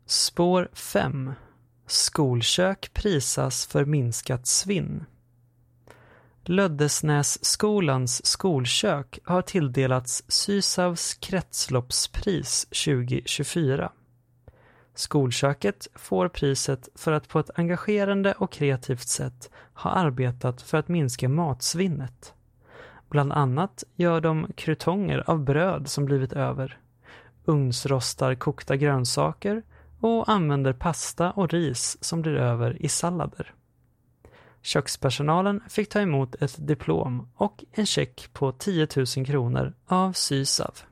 Spår 5. Skolkök prisas för minskat svinn. Löddesnässkolans skolkök har tilldelats Sysavs kretsloppspris 2024. Skolköket får priset för att på ett engagerande och kreativt sätt ha arbetat för att minska matsvinnet. Bland annat gör de krutonger av bröd som blivit över, ugnsrostar kokta grönsaker och använder pasta och ris som blir över i sallader. Kökspersonalen fick ta emot ett diplom och en check på 10 000 kronor av Sysav.